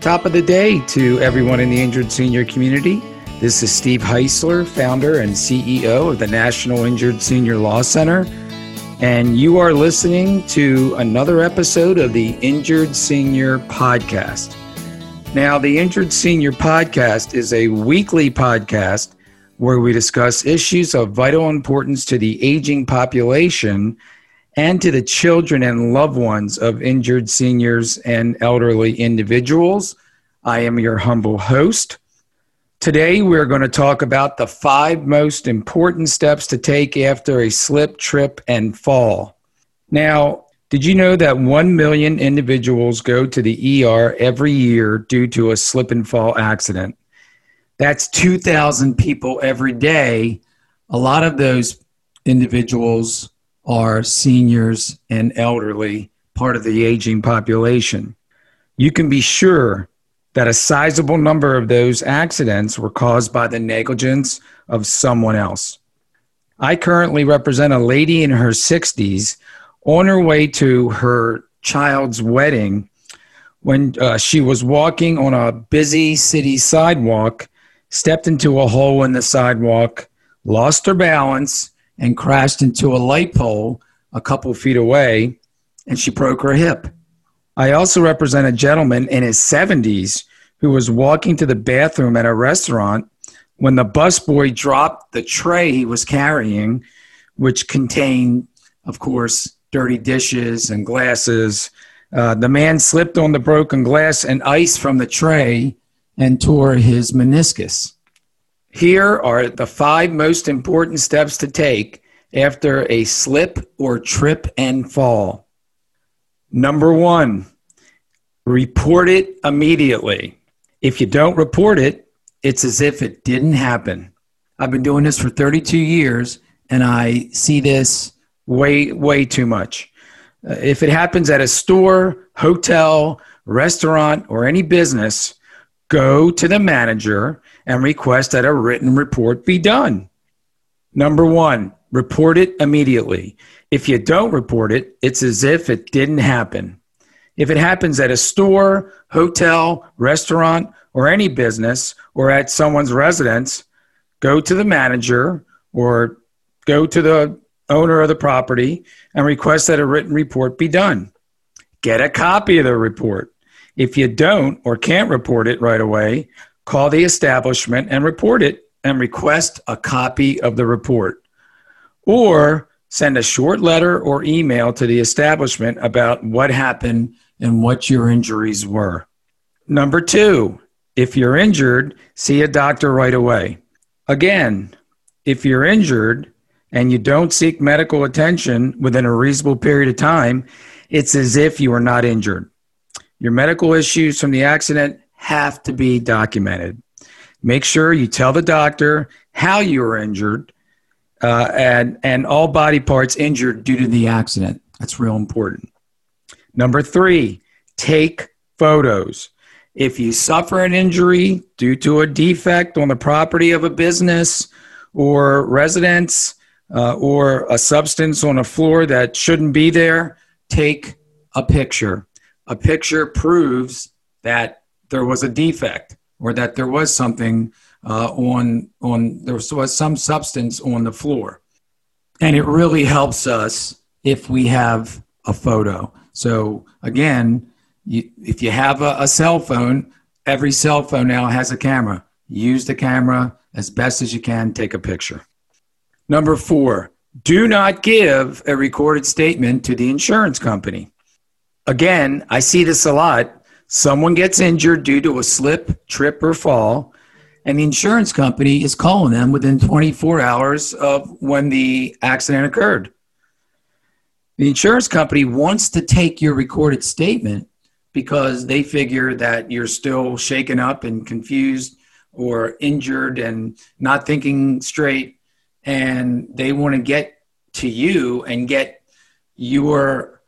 Top of the day to everyone in the injured senior community. This is Steve Heisler, founder and CEO of the National Injured Senior Law Center, and you are listening to another episode of the Injured Senior Podcast. Now, the Injured Senior Podcast is a weekly podcast where we discuss issues of vital importance to the aging population and to the children and loved ones of injured seniors and elderly individuals. I am your humble host. Today, we're going to talk about the 5 most important steps to take after a slip, trip, and fall. Now, did you know that 1 million individuals go to the ER every year due to a slip and fall accident? That's 2,000 people every day. A lot of those individuals are seniors and elderly, part of the aging population. You can be sure that a sizable number of those accidents were caused by the negligence of someone else. I currently represent a lady in her 60s on her way to her child's wedding when she was walking on a busy city sidewalk, stepped into a hole in the sidewalk, lost her balance, and crashed into a light pole a couple feet away, and she broke her hip. I also represent a gentleman in his 70s who was walking to the bathroom at a restaurant when the busboy dropped the tray he was carrying, which contained, of course, dirty dishes and glasses. The man slipped on the broken glass and ice from the tray and tore his meniscus. Here are the 5 most important steps to take after a slip or trip and fall. Number 1, report it immediately. If you don't report it, it's as if it didn't happen. I've been doing this for 32 years, and I see this way too much. If it happens at a store, hotel, restaurant, or any business, go to the manager and request that a written report be done. Number 1, report it immediately. If you don't report it, it's as if it didn't happen. If it happens at a store, hotel, restaurant, or any business, or at someone's residence, go to the manager or go to the owner of the property and request that a written report be done. Get a copy of the report. If you don't or can't report it right away, call the establishment and report it and request a copy of the report. Or send a short letter or email to the establishment about what happened and what your injuries were. Number 2, if you're injured, see a doctor right away. Again, if you're injured and you don't seek medical attention within a reasonable period of time, it's as if you are not injured. Your medical issues from the accident have to be documented. Make sure you tell the doctor how you were injured and all body parts injured due to the accident. That's real important. Number 3, take photos. If you suffer an injury due to a defect on the property of a business or residence or a substance on a floor that shouldn't be there, take a picture. A picture proves that there was a defect or that there was something there was some substance on the floor. And it really helps us if we have a photo. So again, if you have a cell phone, every cell phone now has a camera. Use the camera as best as you can, take a picture. Number 4, do not give a recorded statement to the insurance company. Again, I see this a lot. Someone gets injured due to a slip, trip, or fall, and the insurance company is calling them within 24 hours of when the accident occurred. The insurance company wants to take your recorded statement because they figure that you're still shaken up and confused or injured and not thinking straight, and they want to get to you and get your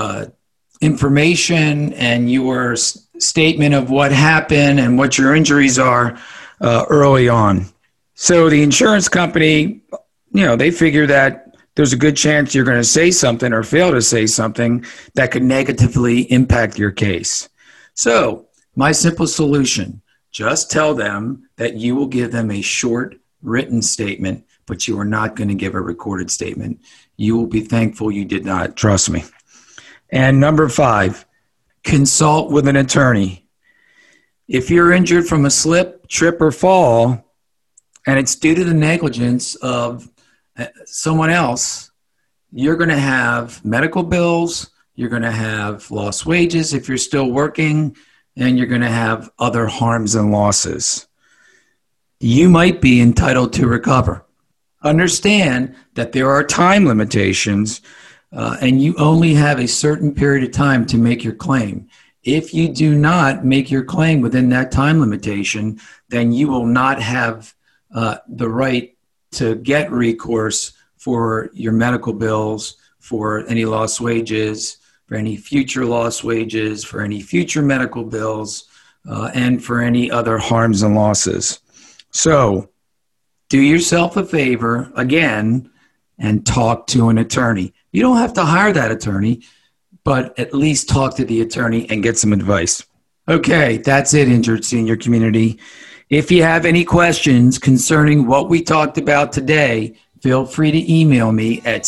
information and your statement of what happened and what your injuries are early on. So the insurance company, they figure that there's a good chance you're going to say something or fail to say something that could negatively impact your case. So My simple solution, just tell them that you will give them a short written statement, but you are not going to give a recorded statement. You will be thankful you did not. Trust me. And number 5, consult with an attorney. If you're injured from a slip, trip, or fall, and it's due to the negligence of someone else, you're going to have medical bills, you're going to have lost wages if you're still working, and you're going to have other harms and losses. You might be entitled to recover. Understand that there are time limitations, and you only have a certain period of time to make your claim. If you do not make your claim within that time limitation, then you will not have the right to get recourse for your medical bills, for any lost wages, for any future lost wages, for any future medical bills, and for any other harms and losses. So do yourself a favor, again, and talk to an attorney. You don't have to hire that attorney, but at least talk to the attorney and get some advice. Okay, that's it, Injured Senior Community. If you have any questions concerning what we talked about today, feel free to email me at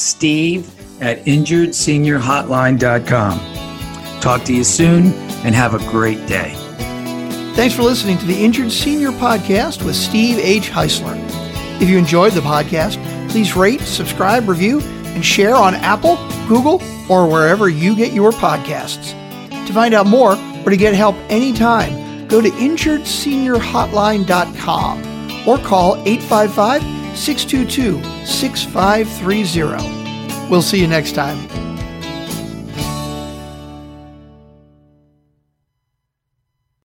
steve@injuredseniorhotline.com. Talk to you soon and have a great day. Thanks for listening to the Injured Senior Podcast with Steve H. Heisler. If you enjoyed the podcast, please rate, subscribe, review, and share on Apple, Google, or wherever you get your podcasts. To find out more or to get help anytime, go to injuredseniorhotline.com or call 855-622-6530. We'll see you next time.